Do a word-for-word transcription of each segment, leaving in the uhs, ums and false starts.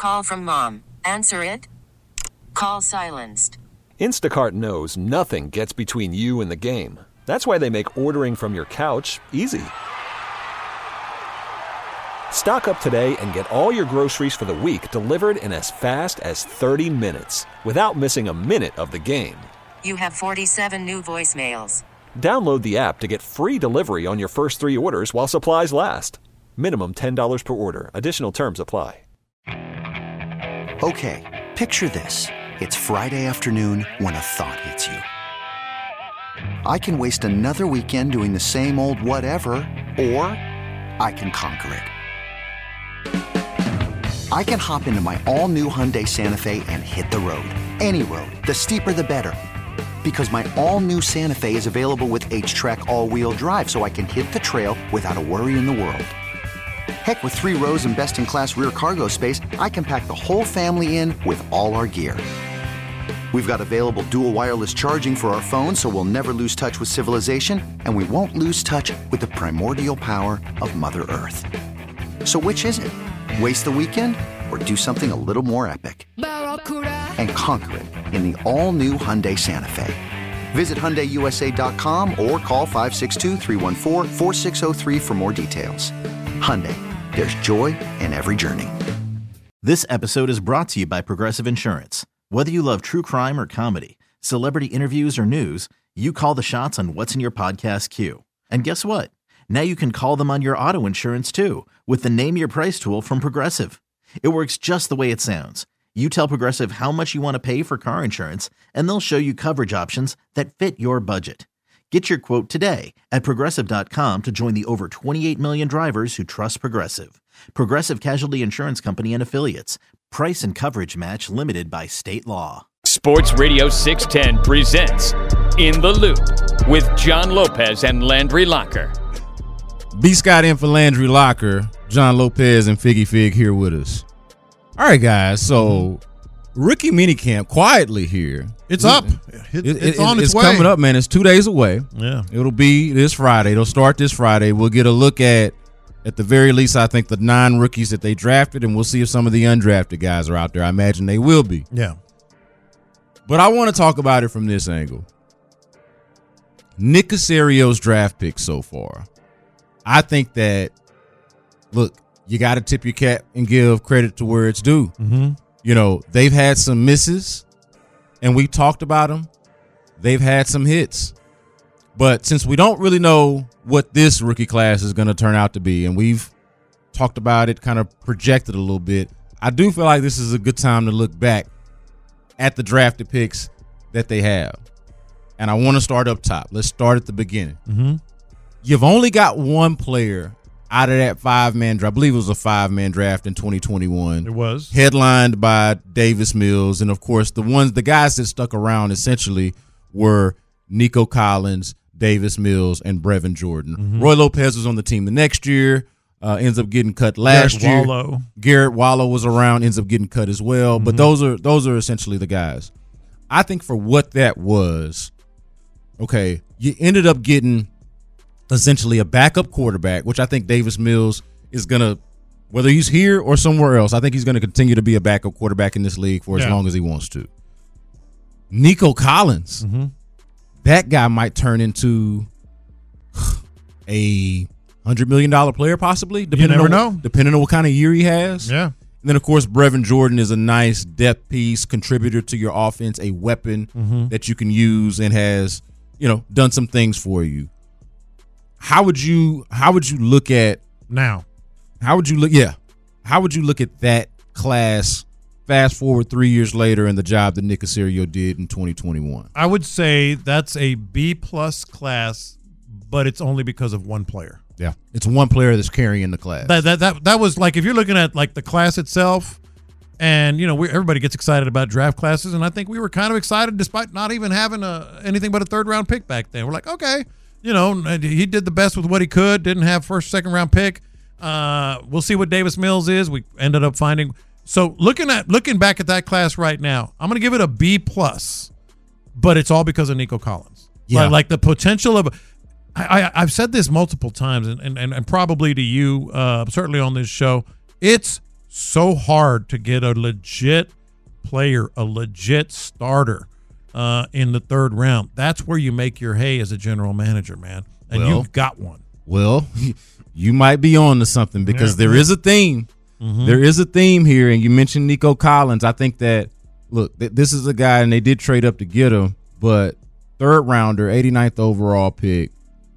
call from mom. Answer it. Call silenced. Instacart knows nothing gets between you and the game. That's why they make ordering from your couch easy. Stock up today and get all your groceries for the week delivered in as fast as thirty minutes without missing a minute of the game. You have forty-seven new voicemails. Download the app to get free delivery on your first three orders while supplies last. Minimum ten dollars per order. Additional terms apply. Okay, picture this. It's Friday afternoon when a thought hits you. I can waste another weekend doing the same old whatever, or I can conquer it. I can hop into my all-new Hyundai Santa Fe and hit the road. Any road. The steeper the better. Because my all-new Santa Fe is available with H-Track all-wheel drive, so I can hit the trail without a worry in the world. Heck, with three rows and best-in-class rear cargo space, I can pack the whole family in with all our gear. We've got available dual wireless charging for our phones, so we'll never lose touch with civilization, and we won't lose touch with the primordial power of Mother Earth. So which is it? Waste the weekend or do something a little more epic? And conquer it in the all-new Hyundai Santa Fe. Visit Hyundai U S A dot com or call five six two, three one four, four six zero three for more details. Hyundai, there's joy in every journey. This episode is brought to you by Progressive Insurance. Whether you love true crime or comedy, celebrity interviews or news, you call the shots on what's in your podcast queue. And guess what? Now you can call them on your auto insurance too with the Name Your Price tool from Progressive. It works just the way it sounds. You tell Progressive how much you want to pay for car insurance, and they'll show you coverage options that fit your budget. Get your quote today at Progressive dot com to join the over twenty-eight million drivers who trust Progressive. Progressive Casualty Insurance Company and Affiliates. Price and coverage match limited by state law. Sports Radio six ten presents In the Loop with John Lopez and Landry Locker. B. Scott in for Landry Locker, John Lopez and Figgy Fig here with us. All right, guys, so rookie minicamp quietly here. It's up. It, it's it, on its, it's way. coming up, man. It's two days away. Yeah. It'll be this Friday. It'll start this Friday. We'll get a look at, at the very least, I think, the nine rookies that they drafted, and we'll see if some of the undrafted guys are out there. I imagine they will be. Yeah. But I want to talk about it from this angle. Nick Caserio's draft pick so far. I think that, look, you got to tip your cap and give credit to where it's due. Mm-hmm. You know, they've had some misses, and we talked about them. They've had some hits. But since we don't really know what this rookie class is going to turn out to be, and we've talked about it, kind of projected a little bit, I do feel like this is a good time to look back at the drafted picks that they have. And I want to start up top. Let's start at the beginning. Mm-hmm. You've only got one player out of that five-man draft. I believe it was a five-man draft in twenty twenty-one. It was. Headlined by Davis Mills. And, of course, the ones, the guys that stuck around essentially were Nico Collins, Davis Mills, and Brevin Jordan. Mm-hmm. Roy Lopez was on the team the next year, uh, ends up getting cut last Garrett year. Wallow. Garrett Wallow was around, ends up getting cut as well. Mm-hmm. But those are those are essentially the guys. I think for what that was, okay, you ended up getting essentially a backup quarterback, which I think Davis Mills is going to, whether he's here or somewhere else, I think he's going to continue to be a backup quarterback in this league for as yeah. long as he wants to. Nico Collins, mm-hmm. that guy might turn into a one hundred million dollars player possibly. Depending You never on, know. Depending on what kind of year he has. Yeah. And then, of course, Brevin Jordan is a nice depth piece, contributor to your offense, a weapon mm-hmm. that you can use and has, you know, done some things for you. How would you how would you look at now? How would you look yeah. How would you look at that class fast forward three years later and the job that Nick Caserio did in twenty twenty-one? I would say that's a B plus class, but it's only because of one player. Yeah. It's one player that's carrying the class. That that that, that was like, if you're looking at like the class itself, and you know, we, everybody gets excited about draft classes, and I think we were kind of excited despite not even having a, anything but a third round pick back then. We're like, okay, you know, he did the best with what he could, didn't have first, second round pick. Uh, we'll see what Davis Mills is. We ended up finding. So looking at looking back at that class right now, I'm going to give it a B plus, but it's all because of Nico Collins. Yeah. Like, like the potential of, I, I, I've said this multiple times, and, and, and probably to you, uh, certainly on this show, it's so hard to get a legit player, a legit starter uh, in the third round. That's where you make your hay as a general manager, man. And Well, you've got one. Well, you might be on to something because Yeah. there is a theme. Mhm. There is a theme here, and you mentioned Nico Collins. I think that, look, th- this is a guy, and they did trade up to get him, but third rounder, eighty-ninth overall pick,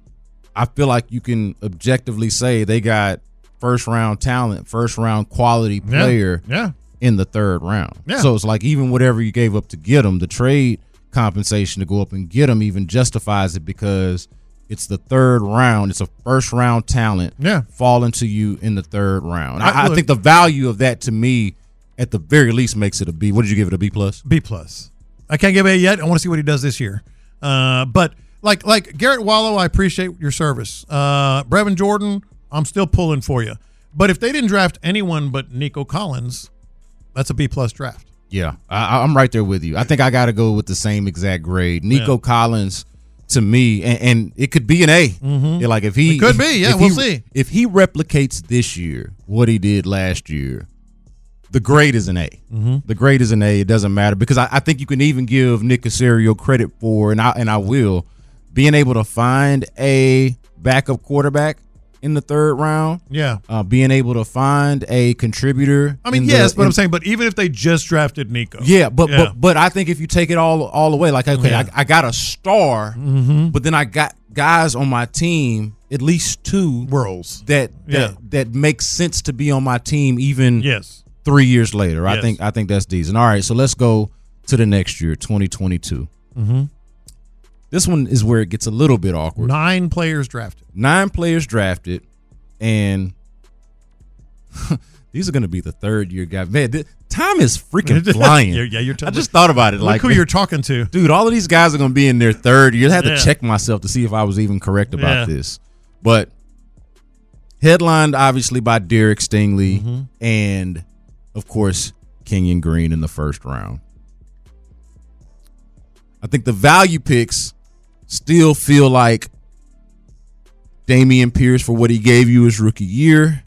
I feel like you can objectively say they got first-round talent, first-round quality Yeah. player Yeah. in the third round. Yeah. So it's like even whatever you gave up to get him, the trade compensation to go up and get him even justifies it because it's the third round. It's a first-round talent Yeah. falling to you in the third round. I- I, I look- think the value of that to me, at the very least, makes it a B. What did you give it, a B plus? B plus. I can't give A yet. I want to see what he does this year. Uh, but like like Garrett Wallow, I appreciate your service. Uh, Brevin Jordan, I'm still pulling for you. But if they didn't draft anyone but Nico Collins, that's a B plus draft. Yeah, I, I'm right there with you. I think I got to go with the same exact grade. Nico Yeah. Collins, to me, and, and it could be an A. Mhm. Yeah, like if he It could be, yeah, if we'll he- see. If he replicates this year what he did last year, the grade is an A. Mhm. The grade is an A. It doesn't matter because I, I think you can even give Nick Caserio credit for, and I and I will, being able to find a backup quarterback in the third round. Yeah. Uh, being able to find a contributor. I mean, in yes, the, but in- I'm saying, but even if they just drafted Nico. yeah, but Yeah. but but I think if you take it all all the way, like okay, Yeah. I, I got a star, Mhm. but then I got guys on my team, at least two Whirls. that that Yeah. that makes sense to be on my team even Yes. three years later. I Yes. think I think that's decent. All right, so let's go to the next year, twenty twenty-two. Mm-hmm. This one is where it gets a little bit awkward. Nine players drafted. Nine players drafted, and these are going to be the third year guys. Man, th- time is freaking flying. You're- yeah, you're I just thought about it. Look like who you're talking to. dude, all of these guys are going to be in their third year. I had to Yeah. check myself to see if I was even correct about Yeah. this. But headlined obviously by Derek Stingley Mm-hmm. and, of course, Kenyon Green in the first round. I think the value picks still feel like Dameon Pierce for what he gave you his rookie year.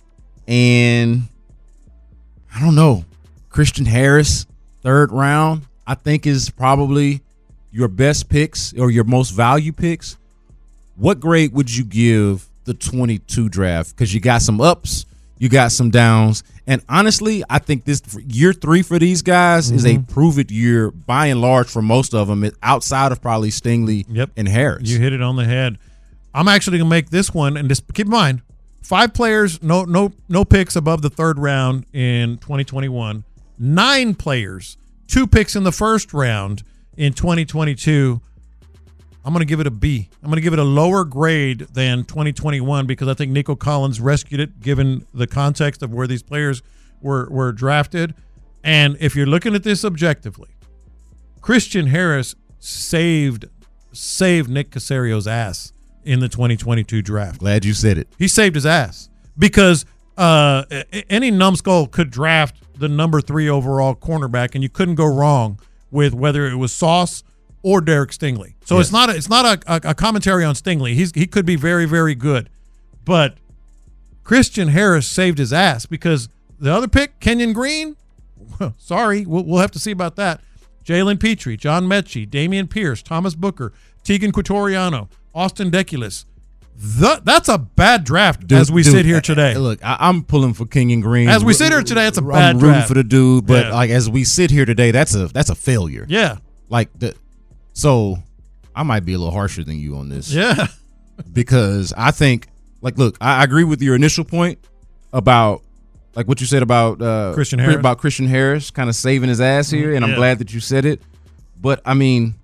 And I don't know, Christian Harris, third round, I think is probably your best picks or your most value picks. What grade would you give the twenty-two draft? Because you got some ups, you got some downs. And honestly, I think this year three for these guys is a prove-it year by and large for most of them, outside of probably Stingley Yep. and Harris. You hit it on the head. I'm actually gonna make this one, and just keep in mind, five players, no no no picks above the third round in twenty twenty-one. Nine players, two picks in the first round in twenty twenty-two. I'm going to give it a B. I'm going to give it a lower grade than twenty twenty-one because I think Nico Collins rescued it given the context of where these players were were drafted. And if you're looking at this objectively, Christian Harris saved saved Nick Caserio's ass in the twenty twenty-two draft. Glad you said it. He saved his ass because uh, a- any numbskull could draft the number three overall cornerback, and you couldn't go wrong with whether it was Sauce or Derek Stingley. So Yes. it's not a, it's not a, a, a commentary on Stingley. He's he could be very very good, but Christian Harris saved his ass because the other pick, Kenyon Green, sorry, we'll, we'll have to see about that. Jalen Petrie, John Mechie, Dameon Pierce, Thomas Booker, Tegan Quatoriano, Austin Deculus. The, that's a bad draft Dude, as we dude, sit here uh, today. Look, I, I'm pulling for Kenyon Green. As we sit here today, it's a I'm bad rooting draft. for the dude, but Yeah. like as we sit here today, that's a that's a failure. Yeah. Like the so I might be a little harsher than you on this. Yeah. Because I think like look, I, I agree with your initial point about like what you said about uh Christian Harris. about Christian Harris kind of saving his ass here, and I'm Yeah. glad that you said it. But I mean,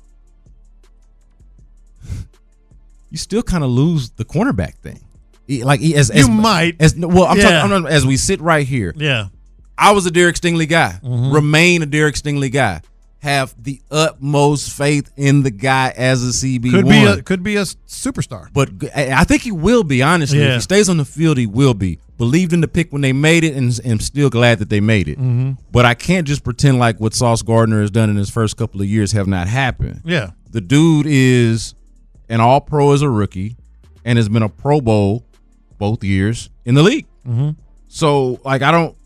you still kind of lose the cornerback thing. E- Like e- as, as You might. as well. I'm Yeah. talking I'm, as we sit right here. Yeah. I was a Derek Stingley guy. Mm-hmm. Remain a Derek Stingley guy. Have the utmost faith in the guy as a C B one. Could be a could be a superstar. But g- I think he will be, honestly. Yeah. If he stays on the field, he will be. Believed in the pick when they made it, and am still glad that they made it. Mm-hmm. But I can't just pretend like what Sauce Gardner has done in his first couple of years have not happened. Yeah. The dude is an all-pro as a rookie and has been a Pro Bowl both years in the league. Mm-hmm. So, like, I don't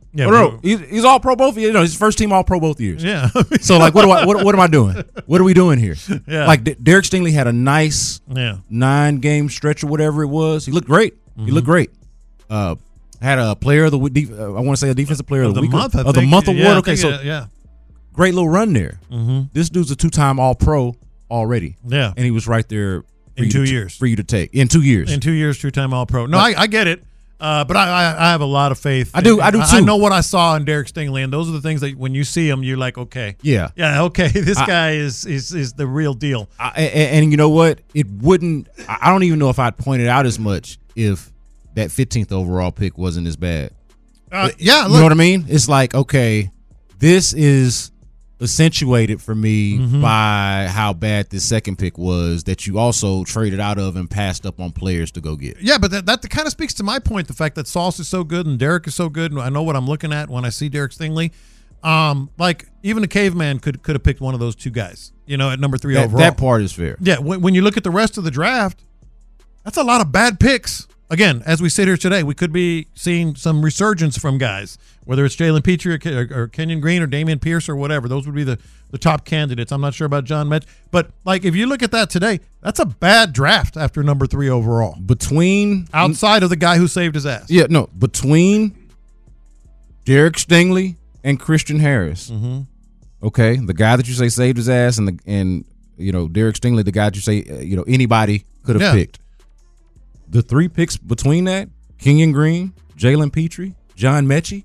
Yeah, oh, no, he's, he's all pro both. You know, his first team all pro both years. Yeah. So like, what do I? What, what am I doing? What are we doing here? Yeah. Like D- Derek Stingley had a nice yeah. nine game stretch or whatever it was. He looked great. Mm-hmm. He looked great. Uh, had a player of the week. Uh, I want to say a defensive player of, of the, the week month. or, I of the think. month award. Yeah, okay, so it, yeah, great little run there. mm-hmm. This dude's a two time all pro already. Yeah, and he was right there for in two to, years for you to take in two years. In two years, two time all pro. No, I, I get it. Uh, but I, I I have a lot of faith. I do. In, I do too. I know what I saw in Derek Stingley, and those are the things that when you see him, you're like, okay, yeah, yeah, okay, this I, guy is is is the real deal. I, and, and you know what? It wouldn't. I don't even know if I'd point it out as much if that fifteenth overall pick wasn't as bad. Uh, yeah, look. You know what I mean? It's like, okay, this is accentuated for me mm-hmm. by how bad this second pick was that you also traded out of and passed up on players to go get. Yeah, but that, that kind of speaks to my point, the fact that Sauce is so good and Derek is so good, and I know what I'm looking at when I see Derek Stingley. Um, like, even a caveman could could have picked one of those two guys, you know, at number three that, overall. That part is fair. Yeah, when, when you look at the rest of the draft, that's a lot of bad picks. Again, as we sit here today, we could be seeing some resurgence from guys, whether it's Jalen Petrie or, or, or Kenyon Green or Damian Pierce or whatever. Those would be the, the top candidates. I'm not sure about John Metch. But, like, if you look at that today, that's a bad draft after number three overall. Between – outside of the guy who saved his ass. Yeah, no, between Derek Stingley and Christian Harris, mm-hmm. okay, the guy that you say saved his ass and, the, and you know, Derek Stingley, the guy that you say, uh, you know, anybody could have yeah. picked. The three picks between that, Kenyon Green, Jalen Petrie, John Metchie.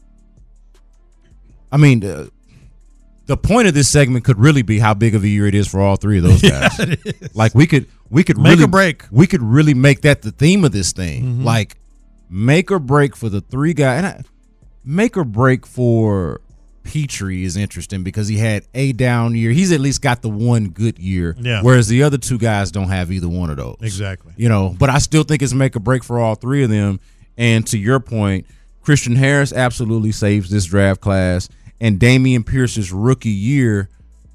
I mean, uh, the point of this segment could really be how big of a year it is for all three of those guys. Yeah, it is. Like we could, we could make really or break. We could really make that the theme of this thing. Mm-hmm. Like make or break for the three guys, and I, make or break for Petrie is interesting because he had a down year. He's at least got the one good year, yeah. whereas the other two guys don't have either one of those. Exactly. You know, but I still think it's make or break for all three of them. And to your point, Christian Harris absolutely saves this draft class, and Damian Pierce's rookie year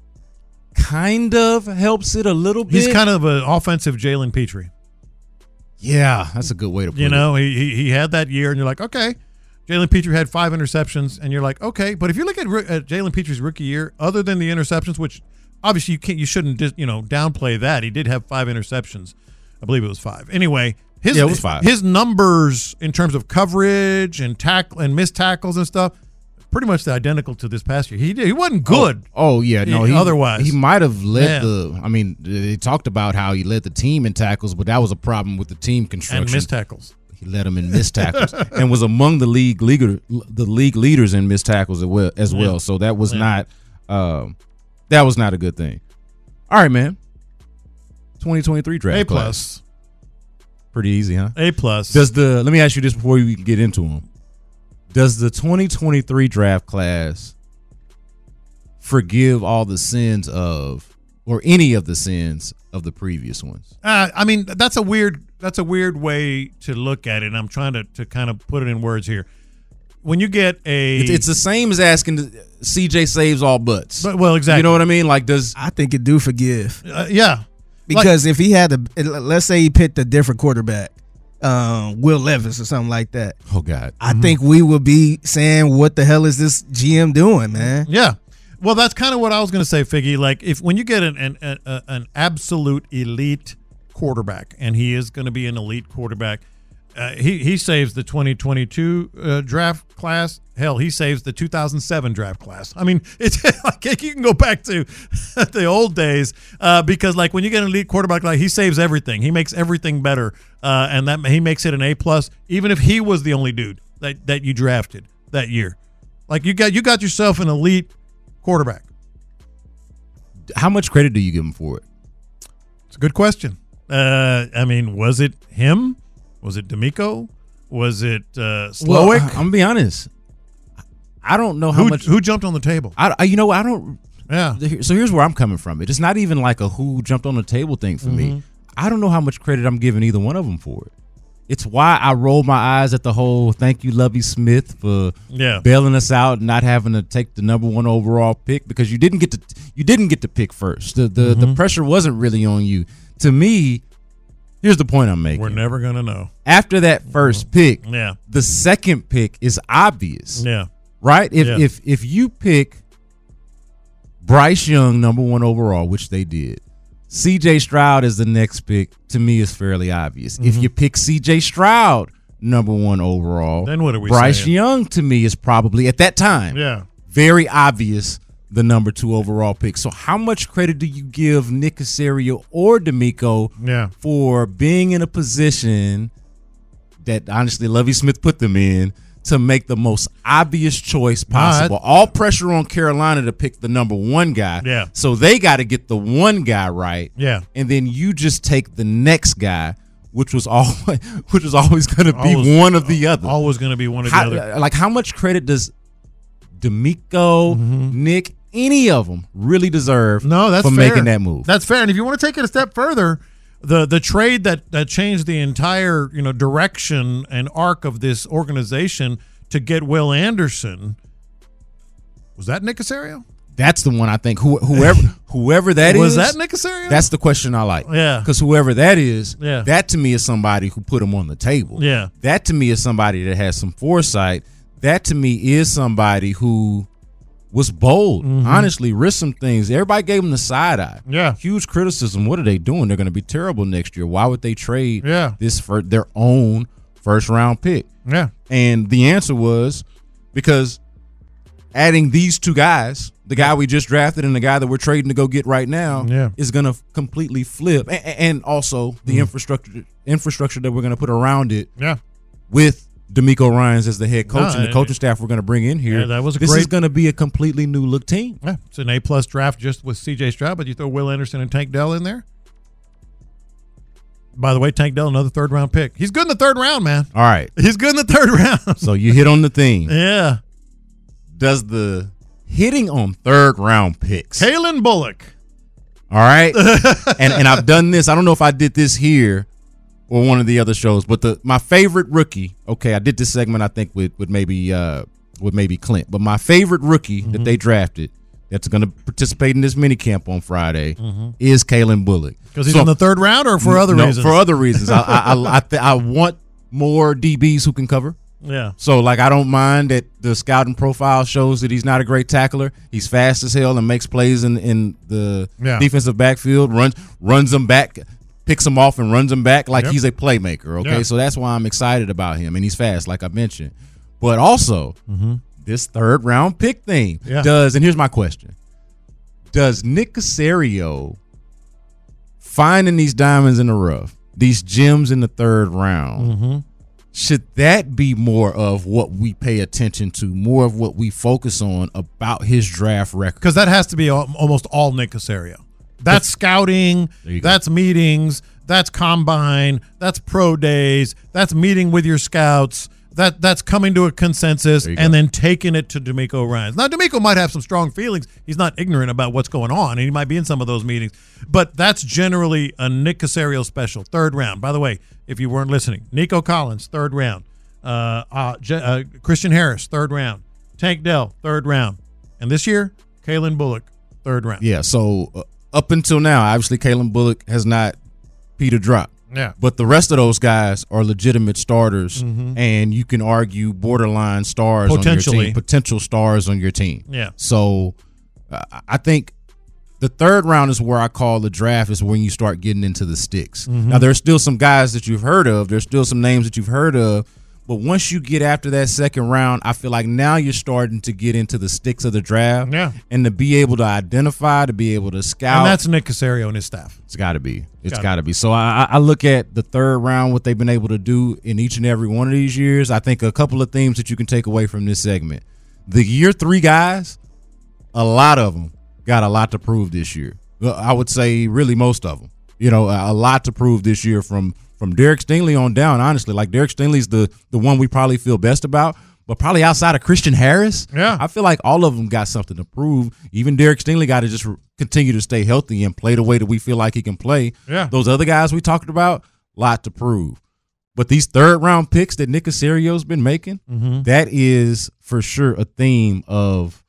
kind of helps it a little bit. He's kind of an offensive Jalen Petrie. Yeah, that's a good way to put it. You know, he, he he had that year, and you're like, okay. Jalen Petrie had five interceptions, and you're like, okay. But if you look at, at Jalen Petrie's rookie year, other than the interceptions, which obviously you can't, you shouldn't, dis, you know, downplay that. He did have five interceptions. I believe it was five. Anyway, his yeah, it was five. His numbers in terms of coverage and tackle and missed tackles and stuff, pretty much identical to this past year. He did, he wasn't good. Oh, oh yeah, no. He, otherwise, he might have led yeah. the. I mean, they talked about how he led the team in tackles, but that was a problem with the team construction and missed tackles. He led them in missed tackles and was among the league leader, the league leaders in missed tackles as well. As well. Yeah. So that was yeah. not, um, that was not a good thing. All right, man. twenty twenty-three draft A class. plus. Pretty easy, huh? A plus. Does the? Let me ask you this before we get into them. Does the twenty twenty-three draft class forgive all the sins of, or any of the sins of the previous ones? Uh, I mean, that's a weird. That's a weird way to look at it. And I'm trying to, to kind of put it in words here. When you get a, it's, it's the same as asking C J saves all butts. But, well, exactly. You know what I mean? Like, does I think it do forgive uh, yeah, because like, if he had a, let's say he picked a different quarterback, um, Will Levis or something like that. Oh God, I mm-hmm. think we would be saying, "What the hell is this G M doing, man?" Yeah. Well, that's kind of what I was going to say, Figgy. Like, if when you get an an, an, an absolute elite quarterback, and he is going to be an elite quarterback, uh, he he saves the twenty twenty-two uh, draft class. Hell, he saves the two thousand seven draft class. I mean, it's like you can go back to the old days uh, because, like, when you get an elite quarterback, like he saves everything. He makes everything better, uh, and that he makes it an A plus, even if he was the only dude that, that you drafted that year. Like you got you got yourself an elite quarterback. How much credit do you give him for it? It's a good question. Uh, I mean, was it him? Was it D'Amico? Was it uh, Slowick? Well, I'm gonna be honest. I don't know how who, much. Who jumped on the table? I, I, you know, I don't. Yeah. So here's where I'm coming from. It's not even like a who jumped on the table thing for Mm-hmm. me. I don't know how much credit I'm giving either one of them for it. It's why I roll my eyes at the whole thank you, Lovie Smith, for yeah. bailing us out and not having to take the number one overall pick because you didn't get to you didn't get to pick first. The the, Mm-hmm. the pressure wasn't really on you. To me, here's the point I'm making. We're never gonna know. After that first pick, Yeah. the second pick is obvious. Yeah. right? If Yeah. if if you pick Bryce Young number one overall, which they did, C J Stroud is the next pick. To me, is fairly obvious. Mm-hmm. If you pick C J Stroud number one overall, Then what are we Bryce saying? Young to me is probably at that time, Yeah. very obvious, the number two overall pick. So how much credit do you give Nick Caserio or D'Amico Yeah. for being in a position that honestly Lovie Smith put them in to make the most obvious choice possible? Nah, I- All pressure on Carolina to pick the number one guy. Yeah. So they got to get the one guy right. Yeah. And then you just take the next guy, which was always which was always going to be Always- one of the other. Always going to be one or the How, other. like how much credit does D'Amico, Mm-hmm. Nick, any of them really deserve No, that's for fair. making that move? That's fair. And if you want to take it a step further, the the trade that that changed the entire, you know, direction and arc of this organization to get Will Anderson, was that Nick Caserio? That's the one I think. Who, whoever whoever that is, Was that Nick Caserio? That's the question I like. Yeah. Because whoever that is, Yeah. that to me is somebody who put him on the table. Yeah. That to me is somebody that has some foresight. That to me is somebody who was bold. Honestly, risked some things. Everybody gave him the side eye. Yeah. Huge criticism. What are they doing? They're going to be terrible next year. Why would they trade Yeah. this for their own first round pick? Yeah. And the answer was because adding these two guys, the guy we just drafted and the guy that we're trading to go get right now, Yeah. is going to completely flip. And, and also the infrastructure infrastructure that we're going to put around it Yeah. with D'Amico Ryans as the head coach No, and the it- coaching staff we're going to bring in here. Yeah, that was a this great- is going to be a completely new look team. Yeah. It's an A plus draft just with C J Stroud, but you throw Will Anderson and Tank Dell in there. By the way, Tank Dell, another third round pick. He's good in the third round, man. All right. He's good in the third round. So you hit on the theme. Yeah. Does the hitting on third round picks. Kalen Bullock. All right. and and I've done this. I don't know if I did this here or one of the other shows, but the my favorite rookie. Okay, I did this segment I think with with maybe uh with maybe Clint, but my favorite rookie Mm-hmm. that they drafted that's going to participate in this mini camp on Friday Mhm. is Kalen Bullock. Because he's So- in the third round or for other no, reasons? For other reasons. I I I, I, th- I want more D Bs who can cover. Yeah. So, like, I don't mind that the scouting profile shows that he's not a great tackler. He's fast as hell and makes plays in, in the Yeah. defensive backfield, runs runs them back, picks them off and runs them back like Yep. he's a playmaker, okay? Yeah. So that's why I'm excited about him, and he's fast, like I mentioned. But also, this third-round pick thing Yeah. does, and here's my question, does Nick Caserio finding these diamonds in the rough, these gems in the third round, Mm-hmm. should that be more of what we pay attention to, more of what we focus on about his draft record? Because that has to be al- almost all Nick Caserio. That's scouting. There you go. That's meetings. That's combine. That's pro days. That's meeting with your scouts. That that's coming to a consensus There you and go. then taking it to D'Amico Ryans. Now, D'Amico might have some strong feelings. He's not ignorant about what's going on, and he might be in some of those meetings. But that's generally a Nick Caserio special. Third round. By the way, if you weren't listening, Nico Collins, third round. Uh, uh, Je- uh, Christian Harris, third round. Tank Dell, third round. And this year, Kalen Bullock, third round. Yeah, so uh, up until now, obviously, Kalen Bullock has not peed a drop. Yeah. But the rest of those guys are legitimate starters, Mhm. and you can argue borderline stars on your Potentially. team, potential stars on your team. Yeah. So uh, I think the third round is where I call the draft is when you start getting into the sticks. Mhm. Now, there's still some guys that you've heard of. There's still some names that you've heard of. But once you get after that second round, I feel like now you're starting to get into the sticks of the draft. Yeah. And to be able to identify, to be able to scout. And that's Nick Caserio and his staff. It's got to be. It's Gotta got to be. So I, I look at the third round, what they've been able to do in each and every one of these years. I think a couple of themes that you can take away from this segment. The year three guys, a lot of them got a lot to prove this year. Well, I would say really most of them. You know, a lot to prove this year from from Derek Stingley on down, honestly. Like, Derek Stingley's the, the one we probably feel best about. But probably outside of Christian Harris, Yeah. I feel like all of them got something to prove. Even Derek Stingley got to just re- continue to stay healthy and play the way that we feel like he can play. Yeah. Those other guys we talked about, lot to prove. But these third round picks that Nick Caserio's been making, Mhm. that is for sure a theme of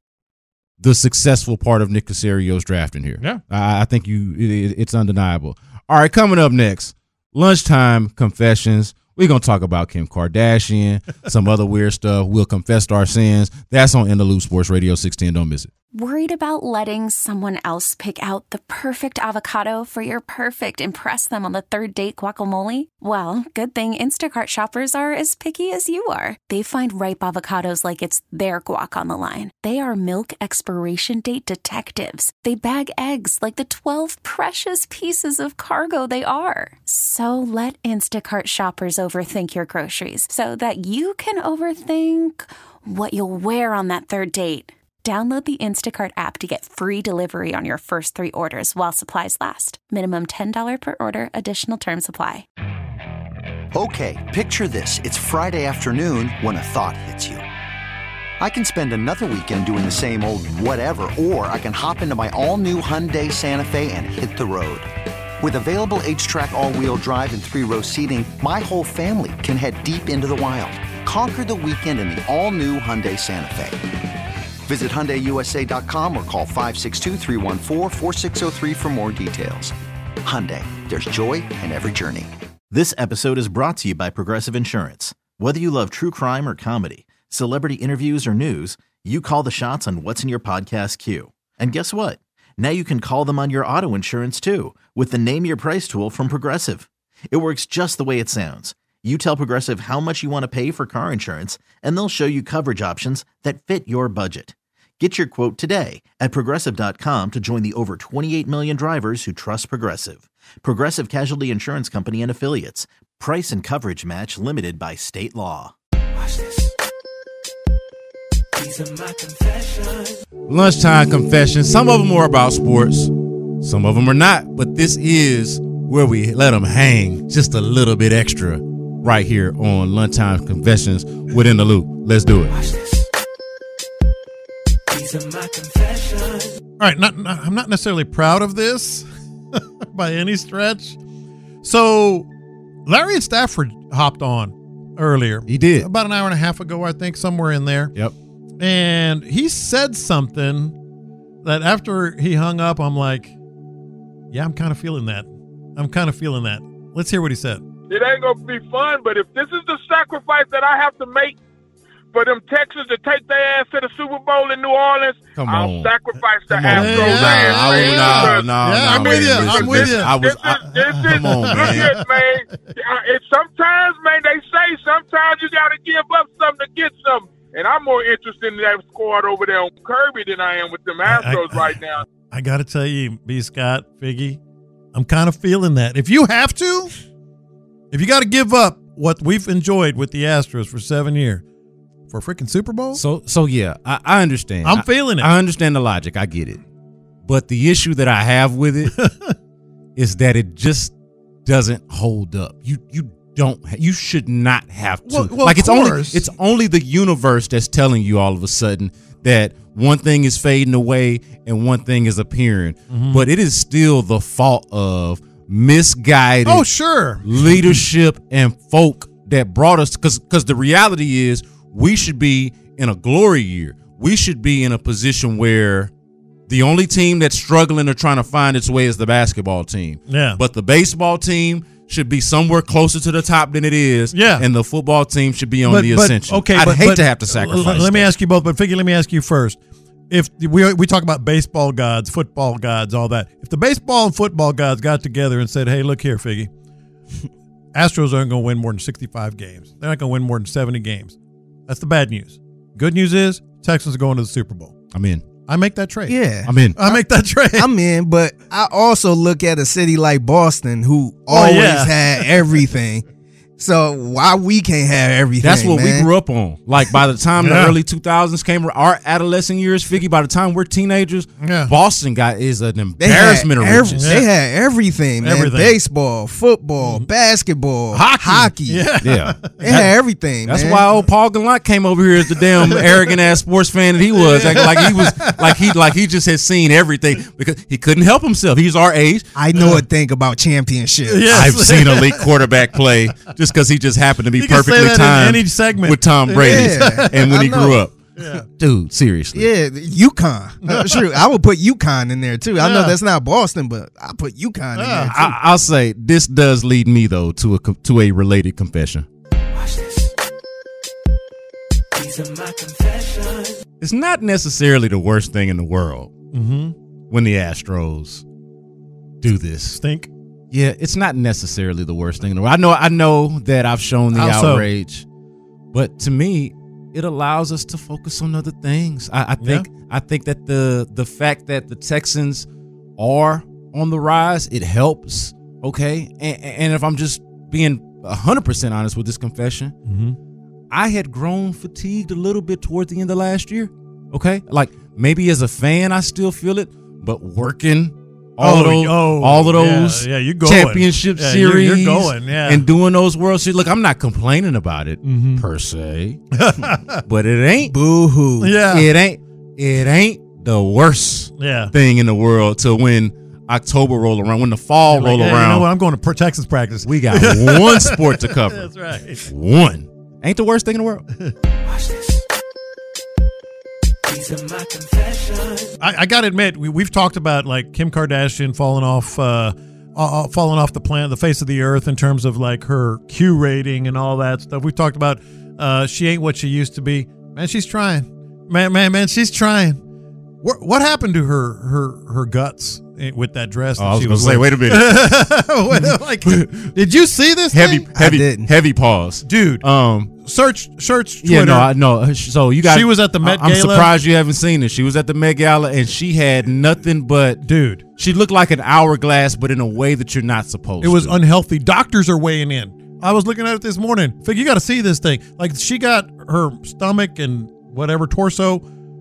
the successful part of Nick Caserio's drafting here. Yeah. I, I think you it, it's undeniable. All right, coming up next, lunchtime confessions. We're going to talk about Kim Kardashian, some other weird stuff. We'll confess our sins. That's on In the Loop Sports Radio six ten. Don't miss it. Worried about letting someone else pick out the perfect avocado for your perfect impress them on the third date guacamole? Well, good thing Instacart shoppers are as picky as you are. They find ripe avocados like it's their guac on the line. They are milk expiration date detectives. They bag eggs like the twelve precious pieces of cargo they are. So let Instacart shoppers overthink your groceries so that you can overthink what you'll wear on that third date. Download the Instacart app to get free delivery on your first three orders while supplies last. Minimum ten dollars per order. Additional terms apply. Okay, picture this. It's Friday afternoon when a thought hits you. I can spend another weekend doing the same old whatever, or I can hop into my all-new Hyundai Santa Fe and hit the road. With available H-Track all-wheel drive and three-row seating, my whole family can head deep into the wild. Conquer the weekend in the all-new Hyundai Santa Fe. Visit Hyundai U S A dot com or call five six two, three one four, four six zero three for more details. Hyundai, there's joy in every journey. This episode is brought to you by Progressive Insurance. Whether you love true crime or comedy, celebrity interviews or news, you call the shots on what's in your podcast queue. And guess what? Now you can call them on your auto insurance too with the Name Your Price tool from Progressive. It works just the way it sounds. You tell Progressive how much you want to pay for car insurance, and they'll show you coverage options that fit your budget. Get your quote today at Progressive dot com to join the over twenty-eight million drivers who trust Progressive. Progressive Casualty Insurance Company and Affiliates. Price and coverage match limited by state law. Watch this. These are my confessions. Lunchtime confessions. Some of them are about sports. Some of them are not. But this is where we let them hang just a little bit extra right here on Lunchtime Confessions within the Loop. Let's do it. Watch this. These are my confessions. All right, not, not, I'm not necessarily proud of this by any stretch. So Larry and Stafford hopped on earlier. He did. About an hour and a half ago, I think, somewhere in there. Yep. And he said something that after he hung up, I'm like, yeah, I'm kind of feeling that. I'm kind of feeling that. Let's hear what he said. It ain't going to be fun, but if this is the sacrifice that I have to make for them Texans to take their ass to the Super Bowl in New Orleans, Come I'll on. sacrifice the Come on. Astros Yeah, ass. I man. will not. No, Yeah, no, I'm no, with you. listen, I'm with listen, you. I was. This is, I, this is, come on, look man. here, man. Uh, It, sometimes, man, they say sometimes you got to give up something to get something. And I'm more interested in that squad over there on Kirby than I am with them Astros I- I- right now. I got to tell you, B. Scott, Figgy, I'm kind of feeling that. If you have to, if you got to give up what we've enjoyed with the Astros for seven years for a freaking Super Bowl, So, so yeah, I, I understand. I'm I- feeling it. I understand the logic. I get it. But the issue that I have with it is that it just doesn't hold up. You you don't. Ha- you should not have to. Well- well, like of it's only course. it's only the universe that's telling you all of a sudden that one thing is fading away and one thing is appearing. Mm-hmm. But it is still the fault of misguided oh, sure. leadership and folk that brought us, because because the reality is we should be in a glory year. We should be in a position where the only team that's struggling or trying to find its way is the basketball team. Yeah. But the baseball team should be somewhere closer to the top than it is. Yeah. And the football team should be on But- the but- ascension. Okay, I'd but- hate but to have to l- sacrifice. Let me that. ask you both, but Figgy, let me ask you first. If we we talk about baseball gods, football gods, all that. If the baseball and football gods got together and said, "Hey, look here, Figgy, Astros aren't going to win more than sixty-five games. They're not going to win more than seventy games." That's the bad news. Good news is Texans are going to the Super Bowl. I'm in. I make that trade. Yeah. I'm in. I make that trade. I'm in, but I also look at a city like Boston who Oh, always yeah. had everything. So why we can't have everything? That's what man? we grew up on. Like by the time Yeah. the early two thousands came, our adolescent years, Figgy, by the time we're teenagers, Yeah. Boston got is an They had, embarrassment of ev- riches. they had everything, man. Everything. Baseball, football, basketball, Hockey. hockey. Yeah. Yeah. They had everything. That's man. why old Paul Gallant came over here as the damn arrogant ass sports fan that he was. Like, like he was like he like he just had seen everything because he couldn't help himself. He's our age. I know a thing about championships. Yeah. I've seen a elite quarterback play just because he just happened to be You can say perfectly that in timed any segment. with Tom Brady Yeah. and when I he know. grew up. Yeah. Dude, seriously. Yeah, UConn. Uh, sure, I would put UConn in there too. I know Yeah. that's not Boston, but I put UConn in Yeah. there too. I, I'll say this does lead me though to a co- to a related confession. Watch this. These are my confessions. It's not necessarily the worst thing in the world Mm-hmm. when the Astros do this. Stink. Yeah, it's not necessarily the worst thing in the world. I know, I know that I've shown the How so? outrage, but to me, it allows us to focus on other things. I, I think, I think that the the fact that the Texans are on the rise, it helps. Okay, and, and if I'm just being one hundred percent honest with this confession, Mm-hmm. I had grown fatigued a little bit towards the end of last year. Okay, like maybe as a fan, I still feel it, but working. All Oh, of those, oh, all of yeah, those yeah, you're going. championship Yeah, you're- series, you're going, yeah. and doing those World Series. Look, I'm not complaining about it Mhm. per se, but it ain't Boo hoo. Yeah. it ain't it ain't the worst Yeah. thing in the world to when October roll around, when the fall Like, roll hey, around. You know what? I'm going to pro- Texas practice. We got one sport to cover. That's right. One ain't the worst thing in the world. Watch this. These are my confessions. I, I got to admit, we, we've talked about like Kim Kardashian falling off, uh, uh, falling off the planet, the face of the earth in terms of like her Q rating and all that stuff. We've talked about uh, she ain't what she used to be. Man, she's trying. Man, man, man, she's trying. What, what happened to her her her guts with that dress? Oh, that I was she gonna say, wearing? wait a minute. like, did you see this? Heavy, thing? heavy, didn't. heavy pause, dude. Um, Search, search. Twitter. yeah, no, I no. So you got. She was at the Met I'm Gala. surprised you haven't seen it. She was at the Met Gala and she had nothing but. Dude, She looked like an hourglass, but in a way that you're not supposed it was to. unhealthy. Doctors are weighing in. I was looking at it this morning. Fig, you got to see this thing. Like she got her stomach and whatever torso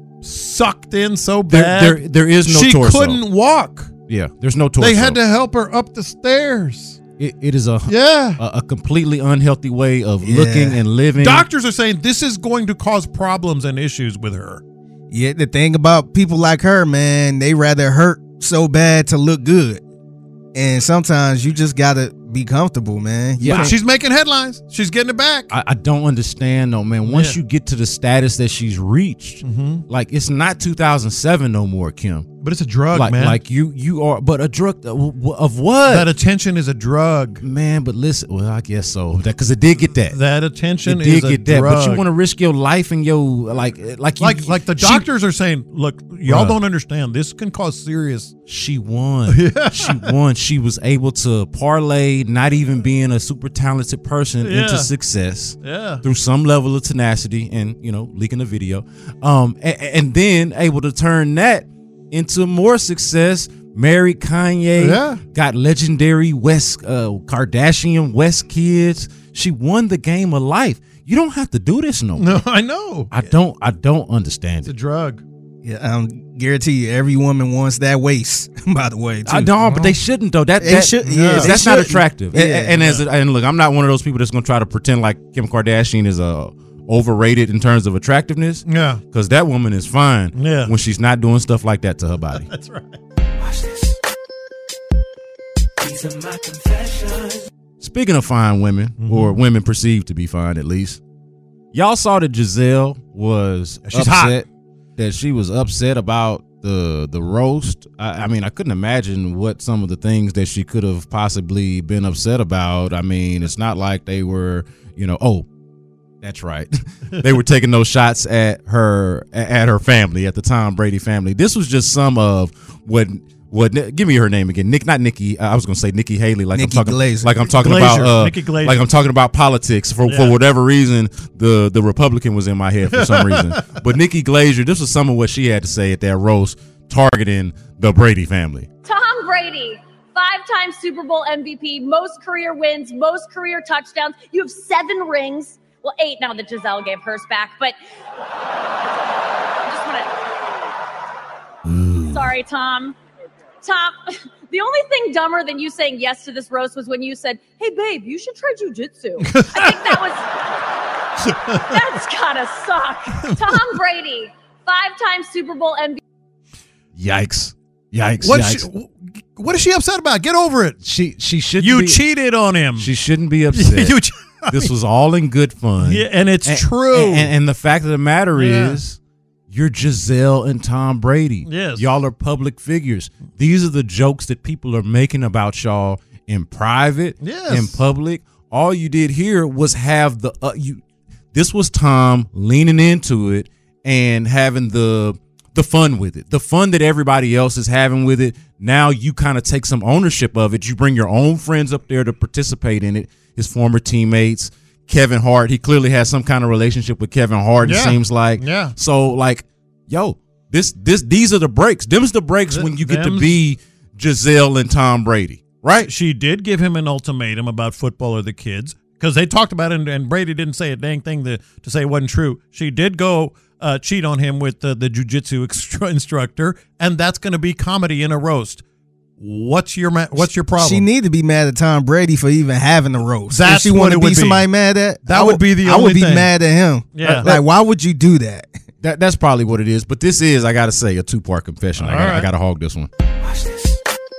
sucked in so There- bad. there- there is no she torso. couldn't walk. Yeah, there's no torso. They had to help her up the stairs. It, it is a Yeah. a, a completely unhealthy way of Yeah. looking and living. Doctors are saying this is going to cause problems and issues with her. Yeah, the thing about people like her, man, they rather hurt so bad to look good. And sometimes you just gotta be comfortable, man. You Yeah, But can't- she's making headlines. She's getting it back. I, I don't understand though, man. Once Yeah. you get to the status that she's reached, Mhm. like it's not two thousand seven no more, Kim. But it's a drug, like, man. like you, you are, but a drug of of what? that attention is a drug. Man, but listen, well, I guess so. That because it did get that. That attention it did is a get that. drug. But you want to risk your life and your like, like, you, like like the she- doctors are saying, look, y'all Bruh. don't understand. This can cause serious. She won. She won. She was able to parlay not even being a super talented person Yeah. into success Yeah. through some level of tenacity and, you know, leaking a video. Um, and, and then able to turn that into more success. Married Kanye. Yeah. Got legendary West uh, Kardashian West kids. She won the game of life. You don't have to do this no more. No, I know. I don't. I don't understand It's a it. drug. yeah, I um, guarantee you, every woman wants that waist. By the way, too. I don't, but they shouldn't though. That, They that should- yeah, they that's not shouldn't. attractive. Yeah, and, and as a, and look, I'm not one of those people that's gonna try to pretend like Kim Kardashian is uh, overrated in terms of attractiveness. Yeah. Because that woman is fine. Yeah. When she's not doing stuff like that to her body. That's right. Watch this. These are my confessions. Speaking of fine women, Mm-hmm. or women perceived to be fine at least, y'all saw that Giselle was She's upset. That she was upset about the the roast. I, I mean, I couldn't imagine what some of the things that she could have possibly been upset about. I mean, it's not like they were, you know, oh, that's right. They were taking those shots at her at her family, at the Tom Brady family. This was just some of what what give me her name again. Nick, not Nikki. I was going to say Nikki Haley like Nikki I'm talking Glaser. like I'm talking Glazer. about uh, Nikki Glazer. like I'm talking about politics for, Yeah. for whatever reason the the Republican was in my head for some reason. But Nikki Glazer, this was some of what she had to say at that roast targeting the Brady family. Tom Brady, five-time Super Bowl M V P, most career wins, most career touchdowns. You have seven rings. Well, eight now that Giselle gave hers back, but I just want to. Sorry, Tom. Tom, the only thing dumber than you saying yes to this roast was when you said, "Hey, babe, you should try jujitsu." I think that was. That's gotta suck. Tom Brady, five-time Super Bowl M V P. Yikes. Yikes. What yikes. she, what is she upset about? Get over it. She she should You be, cheated on him. She shouldn't be upset. You ch- This was all in good fun. Yeah, and it's And- true. And, and, and the fact of the matter Yeah. is, You're Giselle and Tom Brady. Yes. Y'all are public figures. These are the jokes that people are making about y'all in private, Yes. in public. All you did here was have the uh, you. This was Tom leaning into it and having the the fun with it, the fun that everybody else is having with it. Now you kind of take some ownership of it. You bring your own friends up there to participate in it. His former teammates, Kevin Hart. He clearly has some kind of relationship with Kevin Hart. Yeah. It seems like. Yeah. So like, yo, this this these are the breaks. Them's the breaks Th- when you get to them's- be Giselle and Tom Brady, right? She did give him an ultimatum about football or the kids because they talked about it, and, and Brady didn't say a dang thing to, to say it wasn't true. She did go uh, cheat on him with uh, the jiu-jitsu extru- instructor, and that's going to be comedy in a roast. What's your ma- What's your problem? She need to be mad at Tom Brady for even having the roast. That's if she what want it to would be be. somebody mad at, That I would be the I only would be thing. mad at him. Yeah. Like, why would you do that? That that's probably what it is. But this is, I got to say, a two part confession. I All got right. I got to hog this one. Watch this.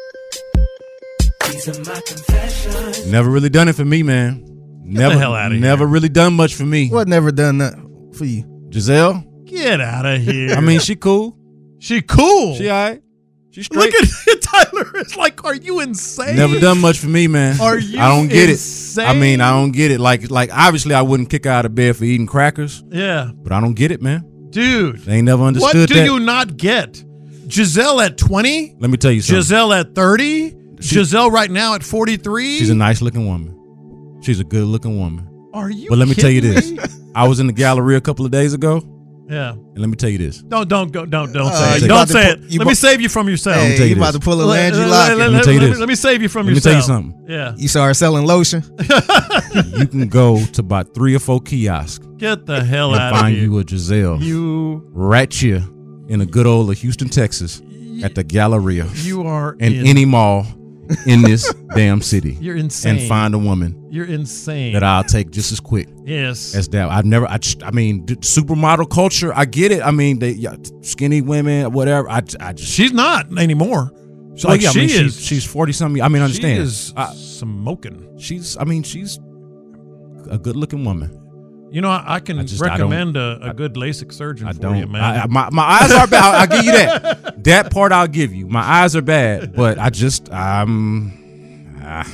These are my confessions. Never really done it for me, man. Never, the hell outta here. never really done much for me. What never done that for you? Giselle? Get out of here. I mean, she cool. she cool. She all right. She straight. Look at it, Tyler. It's like, are you insane? Never done much for me, man. Are you I don't get insane? it. I mean, I don't get it. Like, like obviously, I wouldn't kick her out of bed for eating crackers, Yeah, but I don't get it, man. dude. They ain't never understood What do that. you not get? Giselle at twenty? Let me tell you something. Giselle at thirty? She- Giselle right now at forty-three? She's a nice looking woman. She's a good looking woman. Are you But let me tell you kidding this. me? I was in the gallery a couple of days ago, Yeah. and let me tell you this. Don't don't go don't don't Uh, say it. you Don't about to say put- it. you Let me bu- save you from yourself. Hey, tell you you about this. to pull a Let- Landry let- Locker. let- me tell you let- this. Let me save you from Let me yourself. tell you something. Yeah. You started selling lotion. You can go to about three or four kiosks Get the hell and out of find here. you a Giselle You right here in the good old of Houston, Texas, at the Galleria you are in in- any mall in this damn city. You're insane. And find a woman You're insane. that I'll take just as quick yes. as that. I've never. I, just- I mean, d- supermodel culture. I get it. I mean, they yeah, skinny women, whatever. I, I just. She's not anymore. So like yeah, she I mean, is. she's she's forty something. I mean, I understand. She is I- smoking. she's. I mean, she's a good looking woman. You know, I, I can I just- I don't- recommend a, a I- good LASIK surgeon I for don't. you, man. I, I- my my eyes are bad. I'll give you that. That part I'll give you. My eyes are bad, but I just I'm. ah,